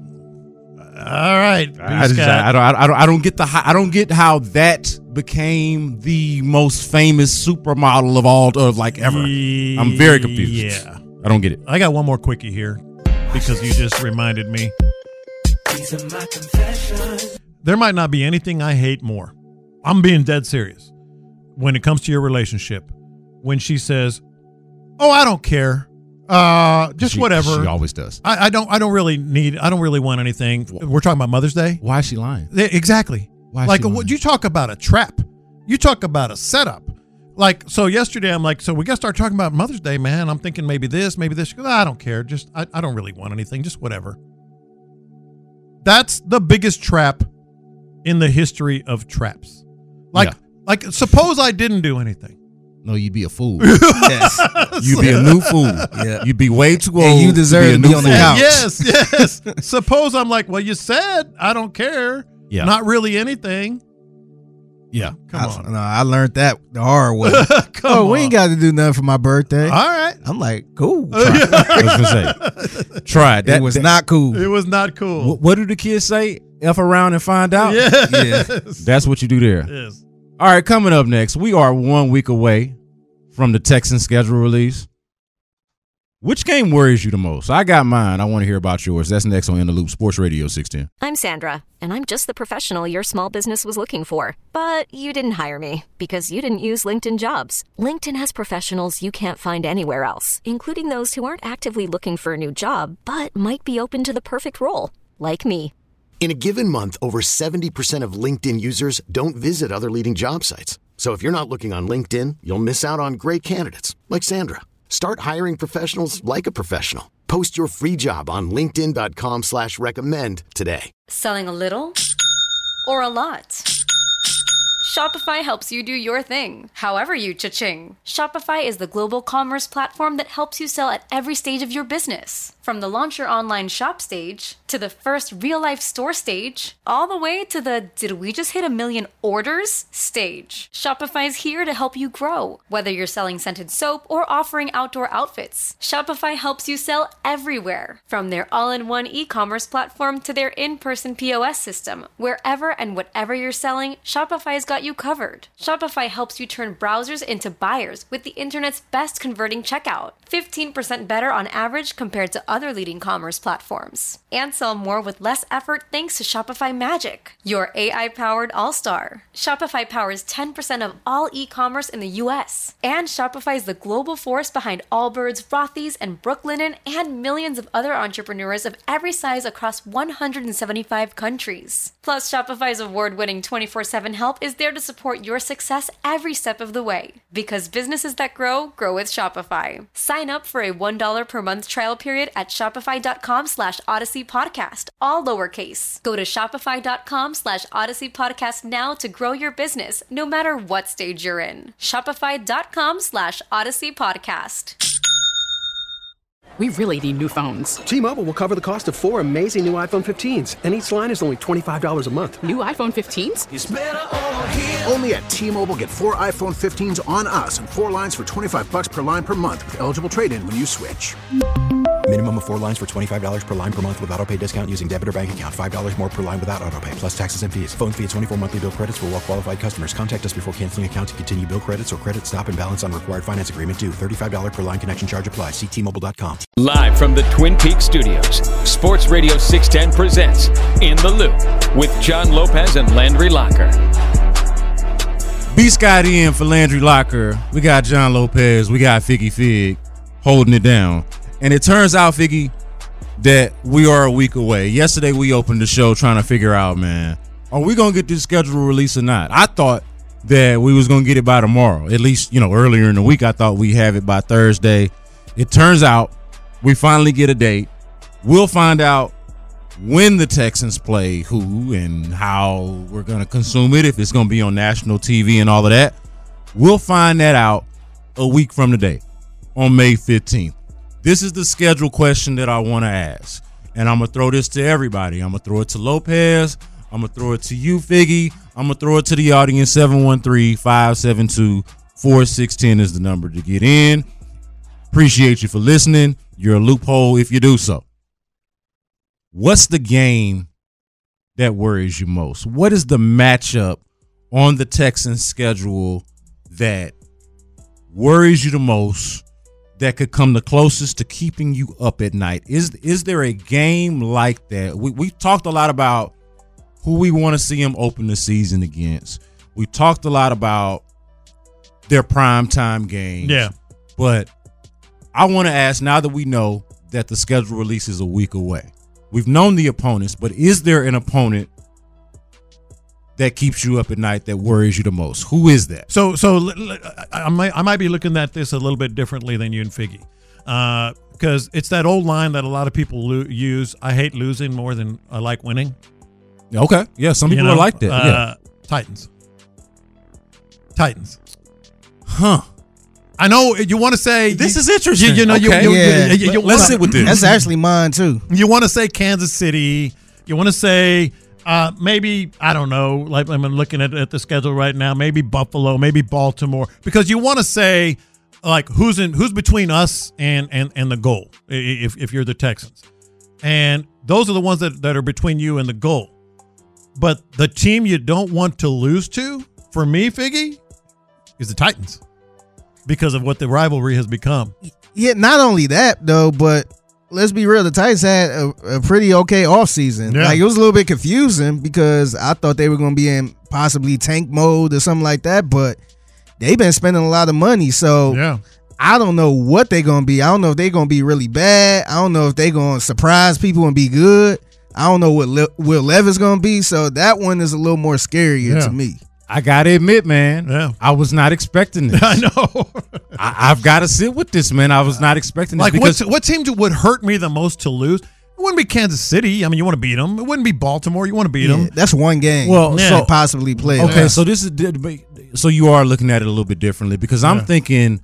All right, I, just, I, I don't. I don't. I don't get the. hi- I don't get how that became the most famous supermodel of all of like ever. I'm very confused. Yeah, I don't get it. I got one more quickie here because you just reminded me. These are my confessions. There might not be anything I hate more. I'm being dead serious when it comes to your relationship. When she says, "Oh, I don't care. Uh, just She- whatever." She always does. I, I don't. I don't really need. I don't really want anything. We're talking about Mother's Day. Why is she lying? Yeah, exactly. Why is Like she lying? what you talk about a trap. You talk about a setup. Like so yesterday I'm like, so we gotta start talking about Mother's Day, man. I'm thinking maybe this, maybe this. She goes, I don't care. Just I, I don't really want anything. Just whatever. That's the biggest trap in the history of traps. Like Yeah. like suppose I didn't do anything. No, you'd be a fool. Yes. You'd be a new fool. Yeah. You'd be way too old. And you deserve to to be, be a on new the fool. couch. Yes, yes. Suppose I'm like, well, you said I don't care. Yeah. Not really anything. Yeah. Come I, on. No, I learned that the hard way. Come oh, we on. ain't got to do nothing for my birthday. All right. I'm like, cool. I was gonna say, try it. That it was that- not cool. It was not cool. Wh- What do the kids say? F around and find out. Yes. That's what you do there. Yes. All right, coming up next, we are one week away from the Texans schedule release. Which game worries you the most? I got mine. I want to hear about yours. That's next on In the Loop Sports Radio six ten. I'm Sandra, and I'm just the professional your small business was looking for. But you didn't hire me because you didn't use LinkedIn Jobs. LinkedIn has professionals you can't find anywhere else, including those who aren't actively looking for a new job, but might be open to the perfect role, like me. In a given month, over seventy percent of LinkedIn users don't visit other leading job sites. So if you're not looking on LinkedIn, you'll miss out on great candidates like Sandra. Start hiring professionals like a professional. Post your free job on linkedin.com slash recommend today. Selling a little or a lot? Shopify helps you do your thing, however you cha-ching. Shopify is the global commerce platform that helps you sell at every stage of your business. From the launch your online shop stage, to the first real-life store stage, all the way to the did we just hit a million orders stage. Shopify is here to help you grow. Whether you're selling scented soap or offering outdoor outfits, Shopify helps you sell everywhere. From their all-in-one e-commerce platform to their in-person P O S system, wherever and whatever you're selling, Shopify's got you covered. Shopify helps you turn browsers into buyers with the internet's best converting checkout, fifteen percent better on average compared to other leading commerce platforms. And sell more with less effort thanks to Shopify Magic, your A I-powered all-star. Shopify powers ten percent of all e-commerce in the U S. And Shopify is the global force behind Allbirds, Rothy's, and Brooklinen, and millions of other entrepreneurs of every size across one hundred seventy-five countries. Plus, Shopify's award-winning twenty-four seven help is there to support your success every step of the way. Because businesses that grow, grow with Shopify. Sign up for a one dollar per month trial period at shopify.com slash Odyssey Podcast, all lowercase. Go to shopify.com slash Odyssey Podcast now to grow your business, no matter what stage you're in. Shopify.com slash Odyssey Podcast. We really need new phones. T-Mobile will cover the cost of four amazing new iPhone fifteens, and each line is only twenty-five dollars a month. New iPhone fifteens? It's better over here. Only at T-Mobile, get four iPhone fifteens on us and four lines for twenty-five bucks per line per month with eligible trade-in when you switch. Minimum of four lines for twenty-five dollars per line per month with autopay discount using debit or bank account. five dollars more per line without autopay, plus taxes and fees. Phone fee at twenty-four monthly bill credits for well-qualified customers. Contact us before canceling account to continue bill credits or credit stop and balance on required finance agreement due. thirty-five dollars per line connection charge applies. See T Mobile dot com. Live from the Twin Peaks studios, Sports Radio six ten presents In the Loop with John Lopez and Landry Locker. B. Scott in for Landry Locker. We got John Lopez. We got Figgy Fig holding it down. And it turns out, Figgy, that we are a week away. Yesterday we opened the show trying to figure out, man, are we going to get this schedule release or not? I thought that we was going to get it by tomorrow. At least, you know, earlier in the week I thought we have it by Thursday. It turns out we finally get a date. We'll find out when the Texans play who and how we're going to consume it, if it's going to be on national T V and all of that. We'll find that out a week from today on May fifteenth. This is the schedule question that I want to ask. And I'm going to throw this to everybody. I'm going to throw it to Lopez. I'm going to throw it to you, Figgy. I'm going to throw it to the audience. seven one three, five seven two, four six one zero is the number to get in. Appreciate you for listening. You're a loophole if you do so. What's the game that worries you most? What is the matchup on the Texans schedule that worries you the most, that could come the closest to keeping you up at night? Is is there a game like that? We we talked a lot about who we want to see them open the season against. We talked a lot about their primetime games. Yeah. But I want to ask, now that we know that the schedule release is a week away, we've known the opponents, but is there an opponent that keeps you up at night, that worries you the most? Who is that? So, so I might I might be looking at this a little bit differently than you and Figgy, because uh, it's that old line that a lot of people lo- use. I hate losing more than I like winning. Okay, yeah, some people you know? are like that. Uh, yeah. Titans, Titans, huh? I know you want to say this you, is interesting. You, you know, okay. you, you, yeah. you, you, you let's wanna, sit with this. That's actually mine too. You want to say Kansas City. You want to say uh, maybe, I don't know, like I'm looking at, at the schedule right now, maybe Buffalo, maybe Baltimore, because you want to say like who's in who's between us and and and the goal if if you're the Texans, and those are the ones that, that are between you and the goal. But the team you don't want to lose to, for me, Figgy, is the Titans, because of what the rivalry has become. Yeah, not only that though, but let's be real, the Titans had a, a pretty okay offseason. Yeah. Like, it was a little bit confusing because I thought they were going to be in possibly tank mode or something like that, but they've been spending a lot of money. So yeah. I don't know what they're going to be. I don't know if they're going to be really bad. I don't know if they're going to surprise people and be good. I don't know what Le- Will Levis going to be. So that one is a little more scarier Yeah. to me. I got to admit, man, yeah. I was not expecting this. I know. I, I've got to sit with this, man. I was not expecting this. Like, because what, what team would hurt me the most to lose? It wouldn't be Kansas City. I mean, you want to beat them. It wouldn't be Baltimore. You want to beat Yeah, them. that's one game. Well, yeah. so- possibly play. Okay, Yeah. so this is so you are looking at it a little bit differently, because I'm Yeah. thinking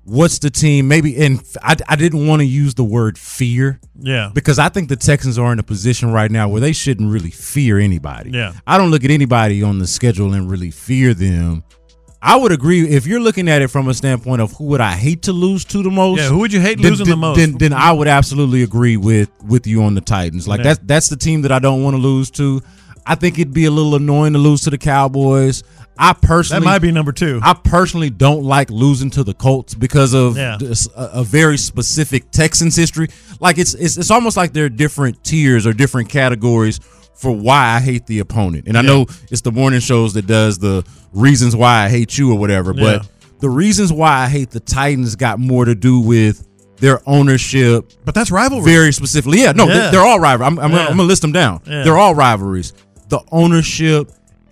what's the team? Maybe, and I, I didn't want to use the word fear. Yeah. Because I think the Texans are in a position right now where they shouldn't really fear anybody. Yeah. I don't look at anybody on the schedule and really fear them. I would agree if you're looking at it from a standpoint of who would I hate to lose to the most. Yeah, who would you hate then, losing then, the most? Then, then I would absolutely agree with with you on the Titans. Like Yeah. that's that's the team that I don't want to lose to. I think it'd be a little annoying to lose to the Cowboys. I personally That might be number two. I personally don't like losing to the Colts because of Yeah. this, a, a very specific Texans history. Like it's, it's it's almost like there are different tiers or different categories for why I hate the opponent. And I Yeah. know it's the morning shows that does the reasons why I hate you or whatever, Yeah. but the reasons why I hate the Titans got more to do with their ownership. But that's rivalry. Very specifically. Yeah, no, Yeah. They, they're all rivalries. I'm, I'm, Yeah. gonna, I'm gonna list them down. Yeah. They're all rivalries. The ownership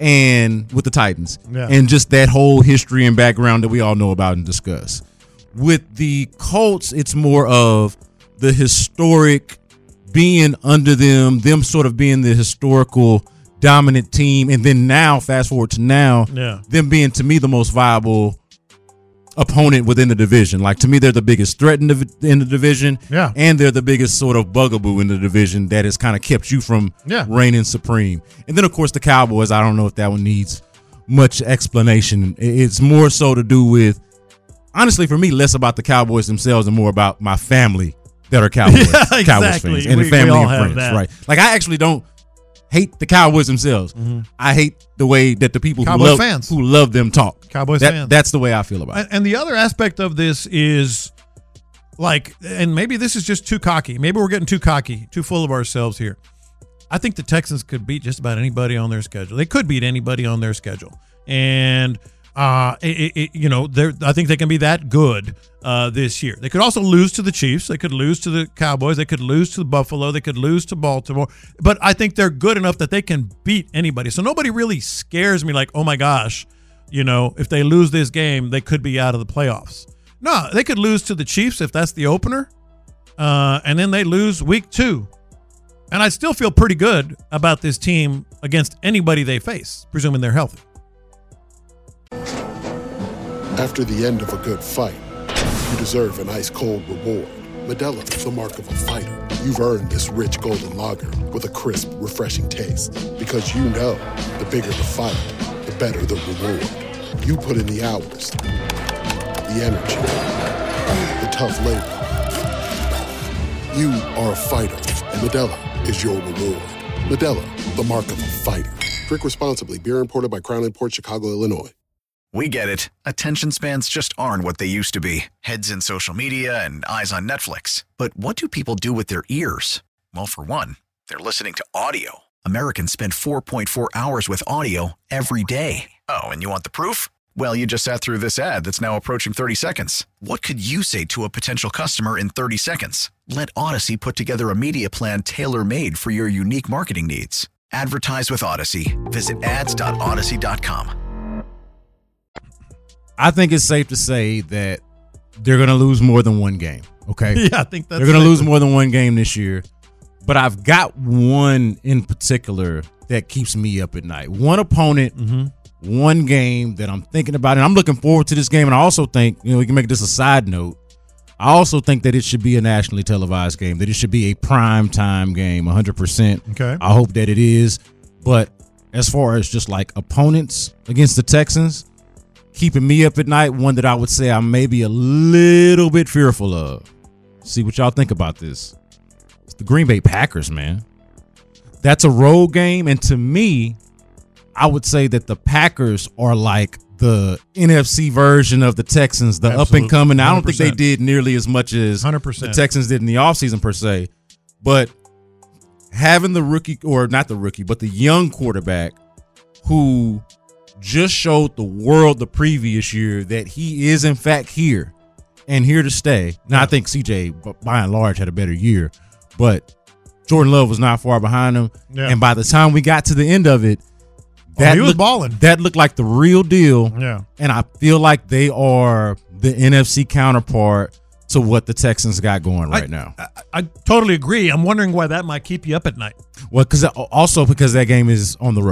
and with the Titans Yeah. and just that whole history and background that we all know about and discuss. With the Colts, it's more of the historic being under them, them sort of being the historical dominant team, and then now, fast forward to now, Yeah. them being to me the most viable opponent within the division. Like to me, they're the biggest threat in the, in the division, Yeah. and they're the biggest sort of bugaboo in the division that has kind of kept you from Yeah. reigning supreme. And then of course the Cowboys. I don't know if that one needs much explanation. It's more so to do with, honestly, for me, less about the Cowboys themselves and more about my family that are Cowboys, Yeah, Cowboys exactly. fans, and We- the family we all and have friends, that. right? Like I actually don't hate the Cowboys themselves. Mm-hmm. I hate the way that the people Cowboys who love fans. who love them talk. Cowboys That- fans. That's the way I feel about it. And, and the other aspect of this is like, and maybe this is just too cocky. Maybe we're getting too cocky, too full of ourselves here. I think the Texans could beat just about anybody on their schedule. They could beat anybody on their schedule. And, uh, it, it, you know, they're, I think they can be that good uh, this year. They could also lose to the Chiefs. They could lose to the Cowboys. They could lose to Buffalo. They could lose to Baltimore. But I think they're good enough that they can beat anybody. So nobody really scares me like, oh my gosh, you know, if they lose this game, they could be out of the playoffs. No, they could lose to the Chiefs if that's the opener. Uh, and then they lose week two. And I still feel pretty good about this team against anybody they face, presuming they're healthy. After the end of a good fight, you deserve an ice-cold reward. Modelo is the mark of a fighter. You've earned this rich golden lager with a crisp, refreshing taste. Because you know, the bigger the fight, the better the reward. You put in the hours, the energy, the tough labor. You are a fighter, and Modelo is your reward. Modelo, the mark of a fighter. Drink responsibly. Beer imported by Crown Imports, Chicago, Illinois. We get it. Attention spans just aren't what they used to be. Heads in social media and eyes on Netflix. But what do people do with their ears? Well, for one, they're listening to audio. Americans spend four point four hours with audio every day. Oh, and you want the proof? Well, you just sat through this ad that's now approaching thirty seconds. What could you say to a potential customer in thirty seconds? Let Odyssey put together a media plan tailor-made for your unique marketing needs. Advertise with Odyssey. Visit ads dot odyssey dot com. I think it's safe to say that they're going to lose more than one game. Okay. Yeah, I think that's they're going to safe. lose more than one game this year. But I've got one in particular that keeps me up at night. One opponent, Mm-hmm. one game that I'm thinking about, and I'm looking forward to this game. And I also think, you know, we can make this a side note. I also think that it should be a nationally televised game, that it should be a prime time game, one hundred percent. Okay. I hope that it is. But as far as just like opponents against the Texans, keeping me up at night, one that I would say I'm maybe a little bit fearful of. See what y'all think about this. It's the Green Bay Packers, man. That's a road game, and to me, I would say that the Packers are like the N F C version of the Texans, the Absolutely. up and coming. I don't think they one hundred percent. did nearly as much as one hundred percent. the Texans did in the offseason per se, but having the rookie, or not the rookie, but the young quarterback who just showed the world the previous year that he is in fact here and here to stay. Now, I think C J, by and large, had a better year, but Jordan Love was not far behind him. Yeah. And by the time we got to the end of it, that he was looked, balling. That looked like the real deal. Yeah. And I feel like they are the N F C counterpart to what the Texans got going right I, now. I, I totally agree. I'm wondering why that might keep you up at night. Well, because also because that game is on the road.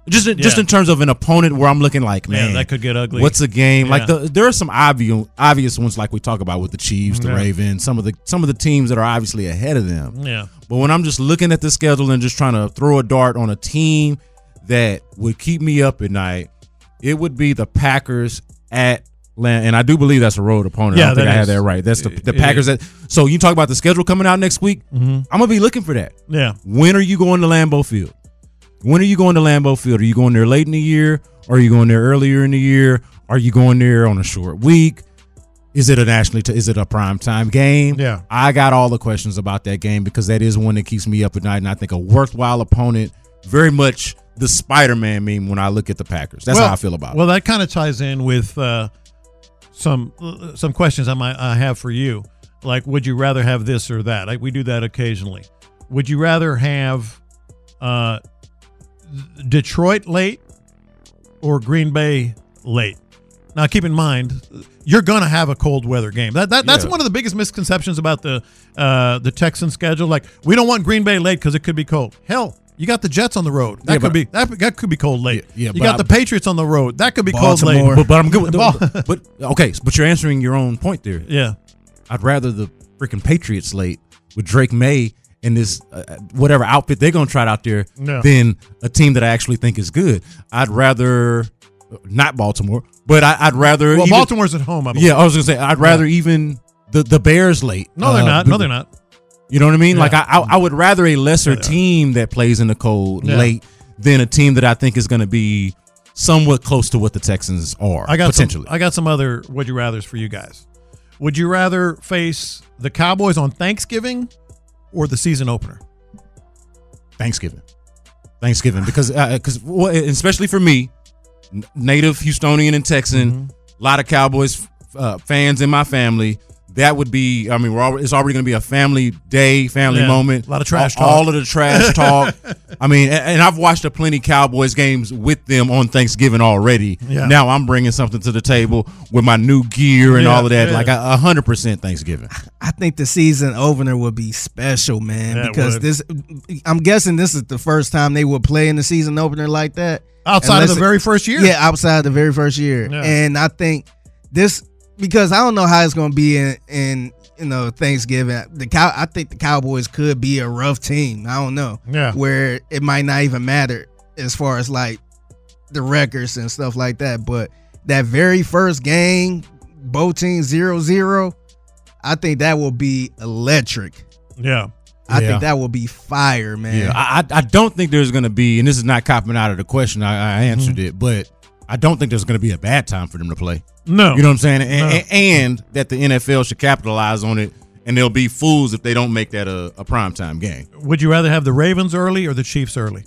Just just Yeah. in terms of an opponent where I'm looking like, man, Yeah, that could get ugly. What's a game? Yeah. Like the, there are some obvious obvious ones like we talk about with the Chiefs, the Yeah. Ravens, some of the some of the teams that are obviously ahead of them. Yeah. But when I'm just looking at the schedule and just trying to throw a dart on a team that would keep me up at night, it would be the Packers at Lan- and I do believe that's a road opponent. Yeah, I don't think that I have is. that right. That's the, the It Packers is. that. So you talk about the schedule coming out next week. Mhm. I'm gonna be looking for that. Yeah. When are you going to Lambeau Field? When are you going to Lambeau Field? Are you going there late in the year? Or are you going there earlier in the year? Are you going there on a short week? Is it a nationally? T- is it a prime time game? Yeah. I got all the questions about that game because that is one that keeps me up at night, and I think a worthwhile opponent. Very much the Spider-Man meme when I look at the Packers. That's Well- how I feel about Well, it. that kind of ties in with uh, some uh, some questions I might I have for you. Like, would you rather have this or that? Like, we do that occasionally. Would you rather have uh, Detroit late or Green Bay late? Now, keep in mind, you're going to have a cold weather game. That, that That's Yeah. one of the biggest misconceptions about the uh, the Texan schedule. Like, we don't want Green Bay late because it could be cold. Hell, you got the Jets on the road. That Yeah, could but- be that, that could be cold late. Yeah, you but got I- the Patriots on the road. That could be Baltimore. cold late. But, but I'm good with Ball- the But okay, but you're answering your own point there. Yeah. I'd rather the freaking Patriots late with Drake May and this uh, whatever outfit they're gonna try out there Yeah. than a team that I actually think is good. I'd rather not Baltimore, but I, I'd rather. Well, even- Baltimore's at home, I believe. Yeah, I was gonna say I'd rather even the the Bears late. No, they're Uh, not. No, they're not. You know what I mean? Yeah. Like I, I, I would rather a lesser team that plays in the cold Yeah. late than a team that I think is going to be somewhat close to what the Texans are. I got potentially. Some, I got some other would you rather's for you guys. Would you rather face the Cowboys on Thanksgiving or the season opener? Thanksgiving, Thanksgiving, because because well, especially for me, n- native Houstonian and Texan, Mm-hmm. a lot of Cowboys uh, fans in my family. That would be, I mean, we're already, it's already going to be a family day, family Yeah, moment. a lot of trash all, talk. All of the trash talk. I mean, and, and I've watched a plenty Cowboys games with them on Thanksgiving already. Yeah. Now I'm bringing something to the table with my new gear and Yeah, all of that. yeah. Like a a hundred percent Thanksgiving. I think the season opener would be special, man, Yeah, it because would. this. I'm guessing this is the first time they would play in the season opener like that. Outside of Unless the it- very first year. Yeah, outside the very first year, Yeah. and I think this because I don't know how it's going to be in in you know Thanksgiving. The cow, I think the Cowboys could be a rough team. I don't know. Yeah. where it might not even matter as far as like the records and stuff like that, but that very first game, both teams zero zero, I think that will be electric. Yeah. I Yeah. think that will be fire, man. Yeah, I, I I don't think there's going to be, and this is not copping out of the question. I, I answered Mm-hmm. it, but I don't think there's going to be a bad time for them to play. No. You know what I'm saying? And, No. and, and that the N F L should capitalize on it, and they'll be fools if they don't make that a, a primetime game. Would you rather have the Ravens early or the Chiefs early?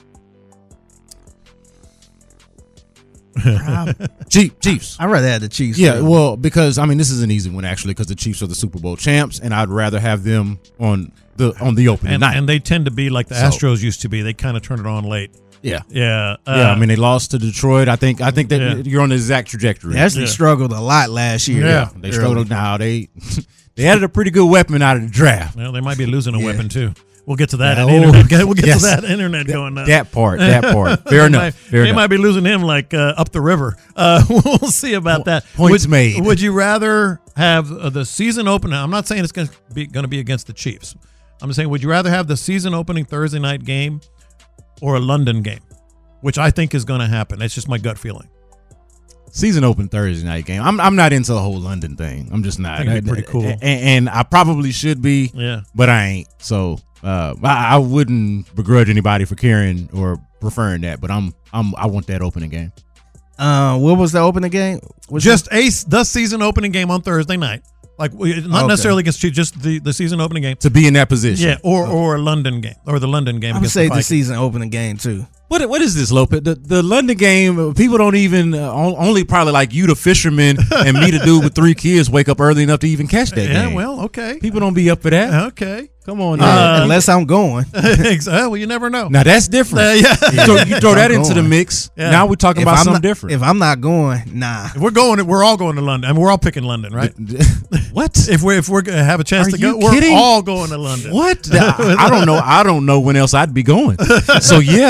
Chief, Chiefs. I'd rather have the Chiefs. Yeah, too. well, because I mean, this is an easy one actually, because the Chiefs are the Super Bowl champs, and I'd rather have them on the on the opening And, night. and they tend to be like the So- Astros used to be. They kind of turn it on late. yeah, Yeah. Uh, yeah. I mean, they lost to Detroit. I think I think that Yeah. you're on the exact trajectory. They actually Yeah. struggled a lot last year. Yeah. They struggled now. They they added a pretty good weapon out of the draft. Well, they might be losing a Yeah. weapon too. We'll get to that. Yeah, in oh, internet. We'll get yes. to that internet going now. That part, that part. Fair They enough. might- Fair they enough. might be losing him like uh, up the river. Uh, we'll see about that. Points would, made. Would you rather have uh, the season opener? I'm not saying it's going to be going to be against the Chiefs. I'm just saying, would you rather have the season opening Thursday night game or a London game, which I think is going to happen? That's just my gut feeling. Season open Thursday night game. I'm I'm not into the whole London thing. I'm just not. I think it'd be pretty cool. And, and I probably should be. Yeah. But I ain't. So uh, I, I wouldn't begrudge anybody for caring or preferring that. But I'm I'm I want that opening game. Uh, what was the opening game? What's Just a the season opening game on Thursday night. Like we- not Okay. necessarily against Chiefs, just the, the season opening game. To be in that position. Yeah, or or a London game or the London game. I would against say the the Vikings. season opening game too. What what is this, Lopez? The the London game. People don't even uh, on- only probably like you, the fisherman, and me, the dude with three kids, wake up early enough to even catch that Yeah, game. well, okay. People don't be up for that. Okay. Come on, Uh, now. unless I'm going. Exactly. Well, you never know. Now that's different. Uh, yeah. So you throw I'm that into the going. mix. Yeah. Now we're talking If about I'm something not- different. If I'm not going, nah. If we're going, we're all going to London. I mean, we're all picking London, right? What? If we if we're gonna have a chance Are to you go, we're kidding? all going to London. What? I, I don't know. I don't know when else I'd be going. So yeah, that that's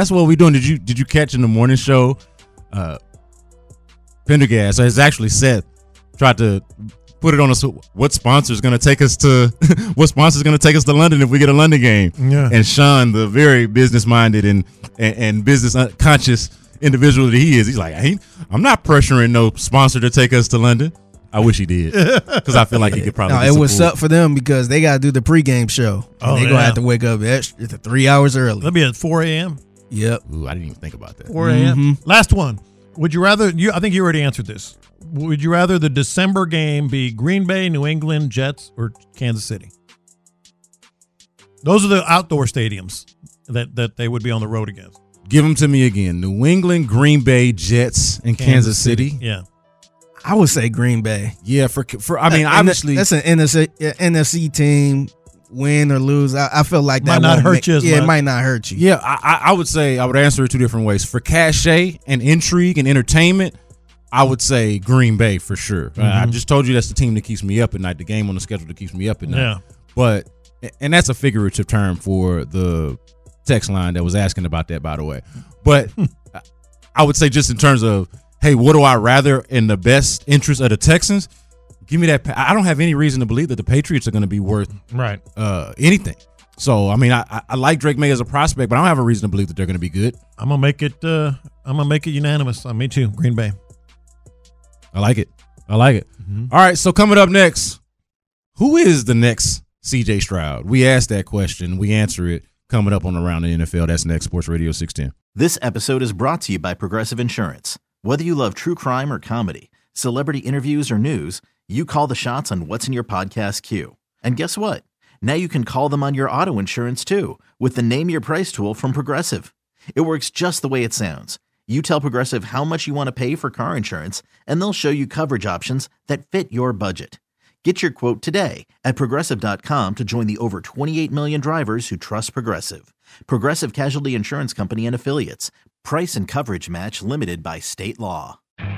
that's what we're doing. Did you did you catch in the morning show? Uh, Pendergast, so it's actually Seth tried to put it on us. What sponsor is going to take us to? What sponsor is going to take us to London if we get a London game? Yeah. And Sean, the very business minded and, and and business conscious individual that he is, he's like, I ain't, I'm not pressuring no sponsor to take us to London. I wish he did, because I feel like he could probably. No, it was up for them because they got to do the pregame show. Oh, they're yeah. gonna have to wake up extra three hours early. That'll be at four a.m. Yep. Ooh, I didn't even think about that. four a.m. Mm-hmm. Last one. Would you rather? You, I think you already answered this. Would you rather the December game be Green Bay, New England, Jets, or Kansas City? Those are the outdoor stadiums that, that they would be on the road against. Give them to me again. New England, Green Bay, Jets, and Kansas, Kansas City. City. Yeah. I would say Green Bay. Yeah, for for I mean, That- obviously that's an N F C, N F C team. Win or lose, I, I feel like Might that not won't hurt make- you as Yeah, much. it might not hurt you. Yeah, I, I I would say I would answer it two different ways. For cachet and intrigue and entertainment, I would say Green Bay for sure. Uh, I Mhm. just told you that's the team that keeps me up at night, the game on the schedule that keeps me up at night. Yeah. But and that's a figurative term for the text line that was asking about that, by the way. But I would say just in terms of, hey, what do I rather in the best interest of the Texans? Give me that. I don't have any reason to believe that the Patriots are going to be worth right uh, anything. So, I mean, I, I- I like Drake May as a prospect, but I don't have a reason to believe that they're going to be good. I'm gonna make it. Uh, I'm gonna make it unanimous. Uh, me too. Green Bay. I like it. I like it. All right, so coming up next, who is the next C J Stroud? We asked that question. We answer it coming up on Around the N F L. That's next, Sports Radio six ten. This episode is brought to you by Progressive Insurance. Whether you love true crime or comedy, celebrity interviews or news, you call the shots on what's in your podcast queue. And guess what? Now you can call them on your auto insurance too with the Name Your Price tool from Progressive. It works just the way it sounds. You tell Progressive how much you want to pay for car insurance, and they'll show you coverage options that fit your budget. Get your quote today at Progressive dot com to join the over twenty-eight million drivers who trust Progressive. Progressive Casualty Insurance Company and Affiliates. Price and coverage match limited by state law.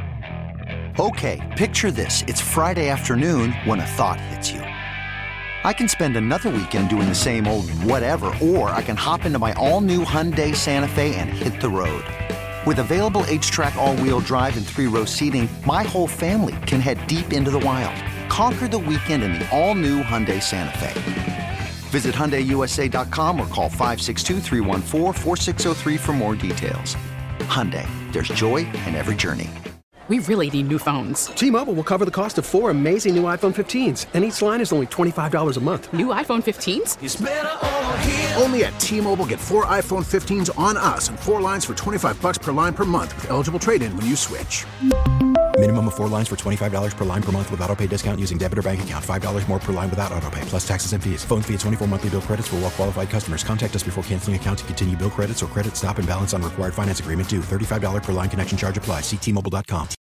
Okay, picture this. It's Friday afternoon when a thought hits you. I can spend another weekend doing the same old whatever, or I can hop into my all-new Hyundai Santa Fe and hit the road. With available H-Track all-wheel drive and three-row seating, my whole family can head deep into the wild. Conquer the weekend in the all-new Hyundai Santa Fe. Visit Hyundai U S A dot com or call five six two, three one four, four six zero three for more details. Hyundai, there's joy in every journey. We really need new phones. T-Mobile will cover the cost of four amazing new iPhone fifteens, and each line is only twenty-five dollars a month. New iPhone fifteens? Only at T-Mobile, get four iPhone fifteens on us and four lines for twenty-five bucks per line per month with eligible trade-in when you switch. Minimum of four lines for twenty-five dollars per line per month with auto pay discount using debit or bank account. five dollars more per line without auto pay, plus taxes and fees. Phone fee at twenty-four monthly bill credits for well-qualified customers. Contact us before canceling account to continue bill credits or credit stop and balance on required finance agreement due. thirty-five dollars per line connection charge applies. See T Mobile dot com.